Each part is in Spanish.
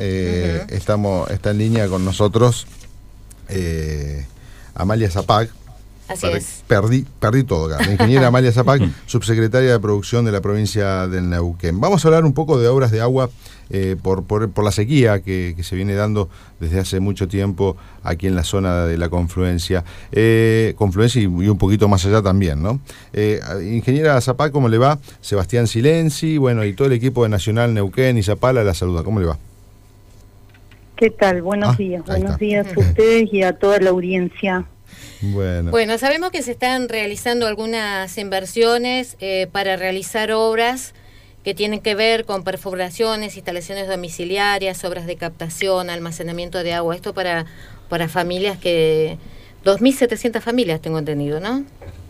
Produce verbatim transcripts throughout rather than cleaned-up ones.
eh, Uh-huh. estamos, está en línea con nosotros eh, Amalia Zapac. Así Per- es. Perdí, perdí todo acá. La ingeniera Amalia Zapac, subsecretaria de Producción de la provincia del Neuquén. Vamos a hablar un poco de obras de agua eh, por, por, por la sequía que, que se viene dando desde hace mucho tiempo aquí en la zona de la confluencia. Eh, confluencia y, y un poquito más allá también, ¿no? Eh, ingeniera Zapac, ¿cómo le va? Sebastián Silenzi, bueno, y todo el equipo de Nacional Neuquén y Zapala la saluda. ¿Cómo le va? ¿Qué tal? Buenos Ah, días. ahí Buenos está. días a ustedes y a toda la audiencia. Bueno. Bueno, sabemos que se están realizando algunas inversiones eh, para realizar obras que tienen que ver con perforaciones, instalaciones domiciliarias, obras de captación, almacenamiento de agua. Esto para, para familias que... dos mil setecientas familias tengo entendido, ¿no?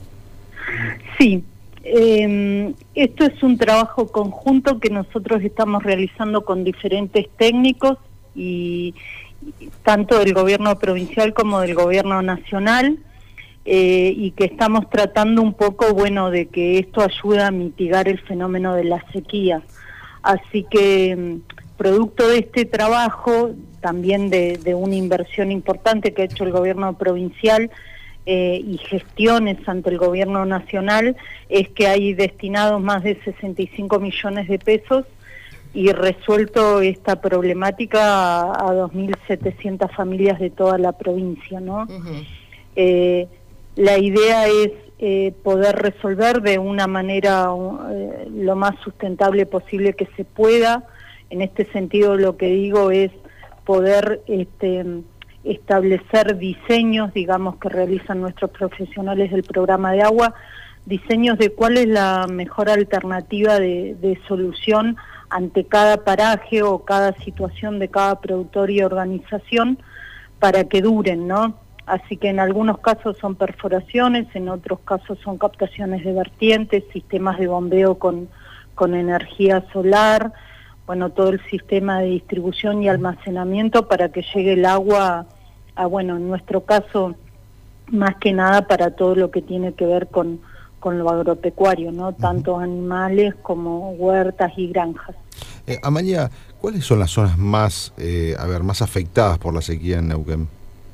Sí, eh, esto es un trabajo conjunto que nosotros estamos realizando con diferentes técnicos y tanto del gobierno provincial como del gobierno nacional, eh, y que estamos tratando un poco, bueno, de que esto ayude a mitigar el fenómeno de la sequía. Así que, producto de este trabajo, también de, de una inversión importante que ha hecho el gobierno provincial eh, y gestiones ante el gobierno nacional, es que hay destinados más de sesenta y cinco millones de pesos y resuelto esta problemática a, a dos mil setecientas familias de toda la provincia, ¿no? Uh-huh. Eh, la idea es eh, poder resolver de una manera eh, lo más sustentable posible que se pueda. En este sentido, lo que digo es poder este, establecer diseños, digamos, que realizan nuestros profesionales del programa de agua, diseños de cuál es la mejor alternativa de, de solución ante cada paraje o cada situación de cada productor y organización para que duren, ¿no? Así que en algunos casos son perforaciones, en otros casos son captaciones de vertientes, sistemas de bombeo con, con energía solar, bueno, todo el sistema de distribución y almacenamiento para que llegue el agua a, bueno, en nuestro caso, más que nada para todo lo que tiene que ver con, con lo agropecuario, ¿no? Tanto animales como huertas y granjas. Eh, Amalia, ¿cuáles son las zonas más, eh, a ver, más afectadas por la sequía en Neuquén?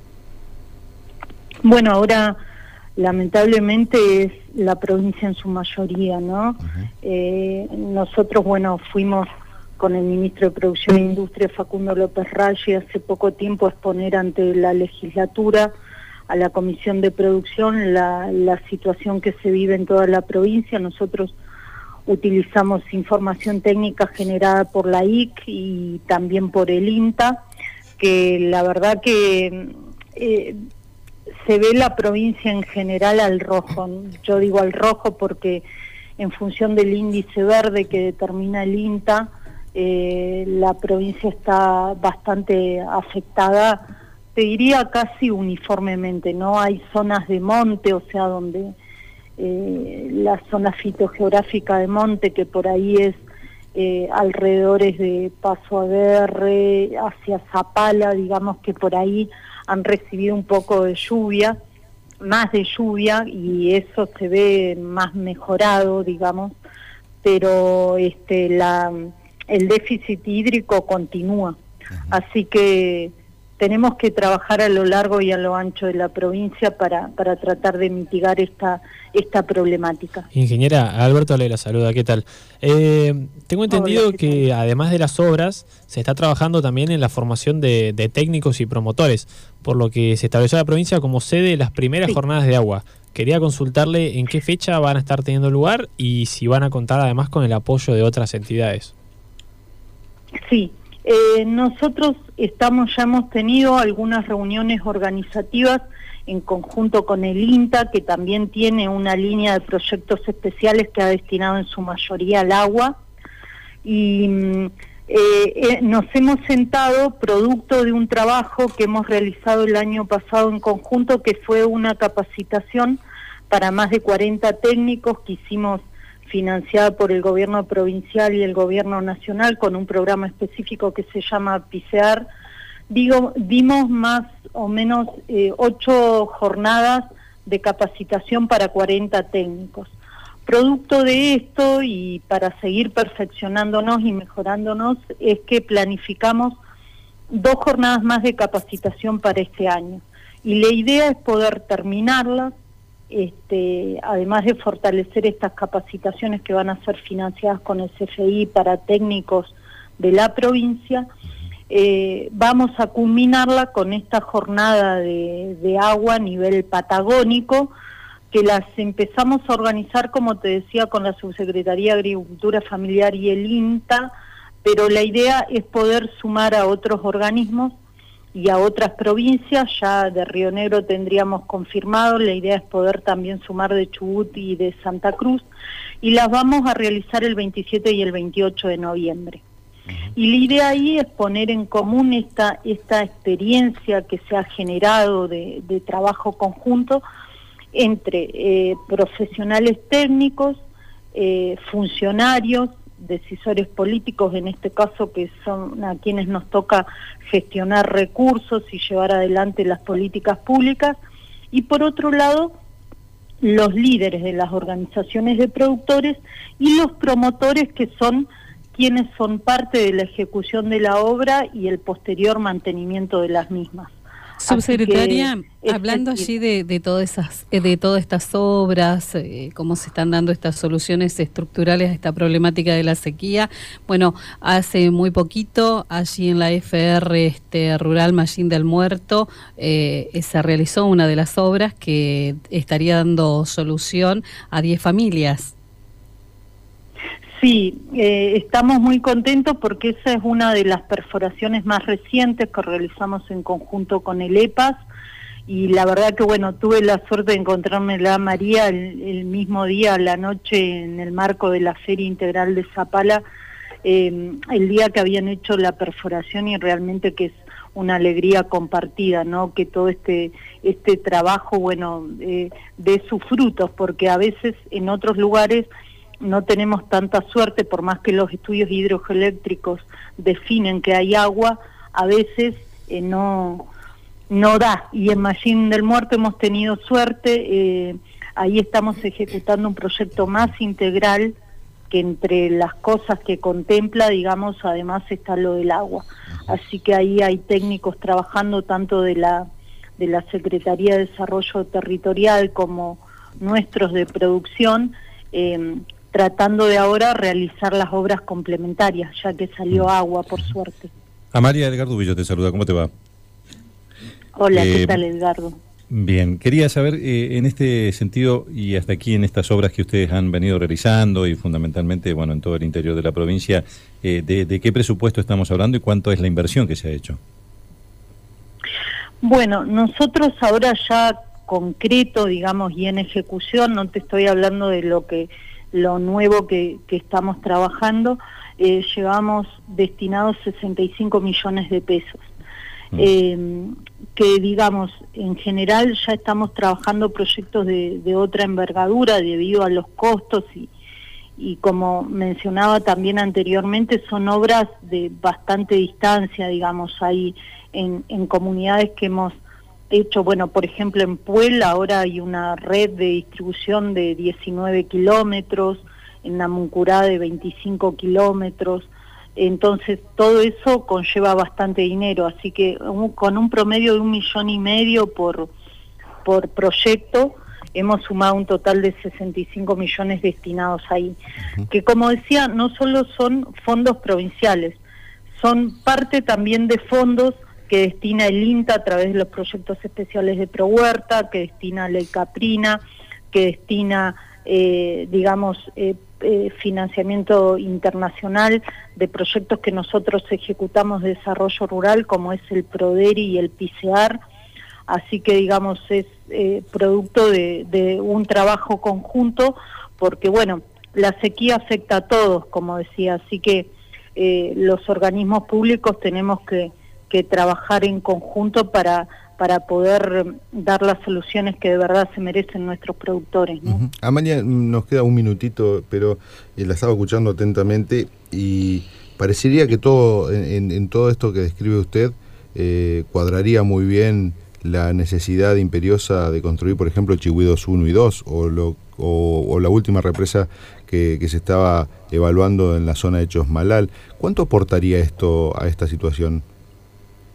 Bueno, ahora lamentablemente es la provincia en su mayoría, ¿no? Uh-huh. Eh, nosotros, bueno, fuimos con el ministro de Producción e Industria, Facundo López Raggi, hace poco tiempo a exponer ante la legislatura, a la Comisión de Producción, la, la situación que se vive en toda la provincia. Nosotros utilizamos información técnica generada por la I C y también por el INTA, que la verdad que eh, se ve la provincia en general al rojo. Yo digo al rojo porque en función del índice verde que determina el INTA, eh, la provincia está bastante afectada, te diría casi uniformemente, ¿no? Hay zonas de monte, o sea, donde eh, la zona fitogeográfica de monte, que por ahí es eh, alrededores de Paso Aguerre, hacia Zapala, digamos que por ahí han recibido un poco de lluvia, más de lluvia, y eso se ve más mejorado, digamos, pero este la el déficit hídrico continúa. Uh-huh. Así que tenemos que trabajar a lo largo y a lo ancho de la provincia para, para tratar de mitigar esta, esta problemática. Ingeniera, Alberto le la saluda, ¿qué tal? Eh, tengo entendido Hola, que tal? Además de las obras, se está trabajando también en la formación de, de técnicos y promotores, por lo que se estableció la provincia como sede de las primeras sí. jornadas de agua. Quería consultarle en qué fecha van a estar teniendo lugar y si van a contar además con el apoyo de otras entidades. Sí. Eh, nosotros estamos ya hemos tenido algunas reuniones organizativas en conjunto con el INTA, que también tiene una línea de proyectos especiales que ha destinado en su mayoría al agua, y eh, eh, nos hemos sentado producto de un trabajo que hemos realizado el año pasado en conjunto, que fue una capacitación para más de cuarenta técnicos que hicimos financiada por el gobierno provincial y el gobierno nacional con un programa específico que se llama PICEAR. Digo, dimos más o menos eh, ocho jornadas de capacitación para cuarenta técnicos. Producto de esto, y para seguir perfeccionándonos y mejorándonos, es que planificamos dos jornadas más de capacitación para este año. Y la idea es poder terminarlas, este, además de fortalecer estas capacitaciones que van a ser financiadas con el C F I para técnicos de la provincia, eh, vamos a culminarla con esta jornada de, de agua a nivel patagónico, que las empezamos a organizar, como te decía, con la Subsecretaría de Agricultura Familiar y el INTA, pero la idea es poder sumar a otros organismos y a otras provincias. Ya de Río Negro tendríamos confirmado, la idea es poder también sumar de Chubut y de Santa Cruz, y las vamos a realizar el veintisiete y el veintiocho de noviembre. Y la idea ahí es poner en común esta, esta experiencia que se ha generado de, de trabajo conjunto entre eh, profesionales técnicos, eh, funcionarios, decisores políticos, en este caso que son a quienes nos toca gestionar recursos y llevar adelante las políticas públicas, y por otro lado los líderes de las organizaciones de productores y los promotores, que son quienes son parte de la ejecución de la obra y el posterior mantenimiento de las mismas. Subsecretaria, hablando allí de, de todas esas, de todas estas obras, eh, cómo se están dando estas soluciones estructurales a esta problemática de la sequía. Bueno, hace muy poquito allí en la F R este, Rural Mallín del Muerto eh, se realizó una de las obras que estaría dando solución a diez familias. Sí, eh, estamos muy contentos porque esa es una de las perforaciones más recientes que realizamos en conjunto con el E P A S, y la verdad que bueno, tuve la suerte de encontrarme la María el, el mismo día, a la noche, en el marco de la Feria Integral de Zapala, eh, el día que habían hecho la perforación, y realmente que es una alegría compartida, ¿no? Que todo este este trabajo, bueno, eh, dé sus frutos, porque a veces en otros lugares no tenemos tanta suerte, por más que los estudios hidrogeoeléctricos definen que hay agua, a veces eh, no, no da. Y en Mallín del Muerto hemos tenido suerte, eh, ahí estamos ejecutando un proyecto más integral, que entre las cosas que contempla, digamos, además está lo del agua. Así que ahí hay técnicos trabajando tanto de la, de la Secretaría de Desarrollo Territorial como nuestros de producción, eh, tratando de ahora realizar las obras complementarias, ya que salió agua, por suerte. Amalia, Edgardo Villo te saluda, ¿cómo te va? Hola, eh, ¿qué tal, Edgardo? Bien, quería saber eh, en este sentido, y hasta aquí en estas obras que ustedes han venido realizando, y fundamentalmente, bueno, en todo el interior de la provincia, eh, de, de qué presupuesto estamos hablando y cuánto es la inversión que se ha hecho. Bueno, nosotros ahora ya concreto, digamos, y en ejecución, no te estoy hablando de lo que lo nuevo que, que estamos trabajando, eh, llevamos destinados sesenta y cinco millones de pesos. Mm. Eh, que digamos, en general ya estamos trabajando proyectos de, de otra envergadura debido a los costos y, y como mencionaba también anteriormente, son obras de bastante distancia, digamos, hay en, en comunidades que hemos hecho, bueno, por ejemplo en Puebla ahora hay una red de distribución de diecinueve kilómetros, en Namuncurá de veinticinco kilómetros, entonces todo eso conlleva bastante dinero, así que un, con un promedio de un millón y medio por, por proyecto, hemos sumado un total de sesenta y cinco millones destinados ahí, que como decía, no solo son fondos provinciales, son parte también de fondos que destina el INTA a través de los proyectos especiales de Prohuerta, que destina Ley Caprina, que destina, eh, digamos, eh, eh, financiamiento internacional de proyectos que nosotros ejecutamos de desarrollo rural, como es el PRODERI y el PICEAR, así que, digamos, es eh, producto de, de un trabajo conjunto, porque, bueno, la sequía afecta a todos, como decía, así que eh, los organismos públicos tenemos que que trabajar en conjunto para para poder dar las soluciones que de verdad se merecen nuestros productores, ¿no? Uh-huh. Amalia, nos queda un minutito, pero eh, la estaba escuchando atentamente y parecería que todo en, en, en todo esto que describe usted eh, cuadraría muy bien la necesidad imperiosa de construir, por ejemplo, Chihui dos uno y dos, o, lo, o, o la última represa que, que se estaba evaluando en la zona de Chosmalal. ¿Cuánto aportaría esto a esta situación?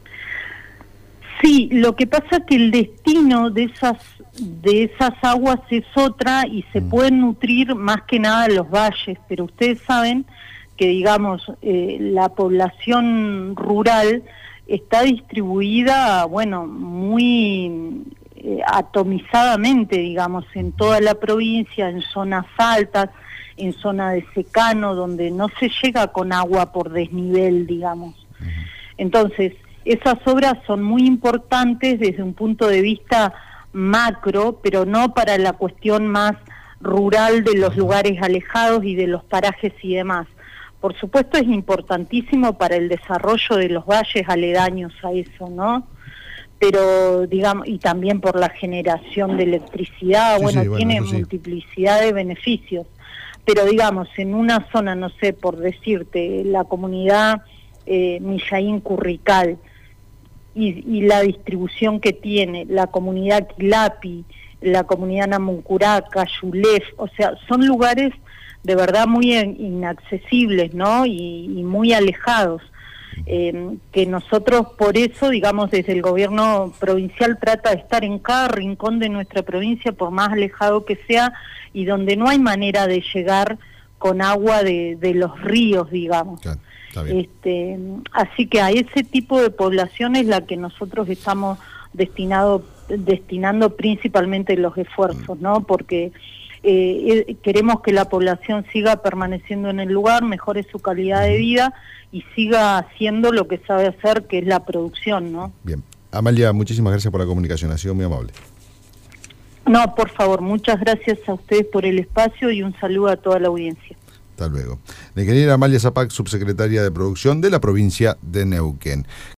Sí, lo que pasa es que el destino de esas de esas aguas es otra y se pueden nutrir más que nada los valles, pero ustedes saben que, digamos, eh, la población rural está distribuida, bueno, muy eh, atomizadamente, digamos, en toda la provincia, en zonas altas, en zona de secano, donde no se llega con agua por desnivel, digamos. Entonces, esas obras son muy importantes desde un punto de vista macro, pero no para la cuestión más rural de los lugares alejados y de los parajes y demás. Por supuesto es importantísimo para el desarrollo de los valles aledaños a eso, ¿no? Pero, digamos, y también por la generación de electricidad, sí, bueno, sí, tiene bueno, sí. multiplicidad de beneficios. Pero, digamos, en una zona, no sé, por decirte, la comunidad eh, Millaín Currical, y, y la distribución que tiene, la comunidad Quilapi, la comunidad Namuncurá, Yulef, o sea, son lugares de verdad muy inaccesibles, ¿no? Y, y muy alejados, eh, que nosotros por eso, digamos, desde el gobierno provincial trata de estar en cada rincón de nuestra provincia, por más alejado que sea, y donde no hay manera de llegar con agua de, de los ríos, digamos. Claro, está bien. Este, así que a ese tipo de población es la que nosotros estamos destinado, destinando principalmente los esfuerzos, ¿no? Porque Eh, queremos que la población siga permaneciendo en el lugar, mejore su calidad de vida y siga haciendo lo que sabe hacer, que es la producción, ¿no? Bien. Amalia, muchísimas gracias por la comunicación, ha sido muy amable. No, por favor, muchas gracias a ustedes por el espacio y un saludo a toda la audiencia. Hasta luego. La ingeniera Amalia Zapac, subsecretaria de Producción de la provincia de Neuquén.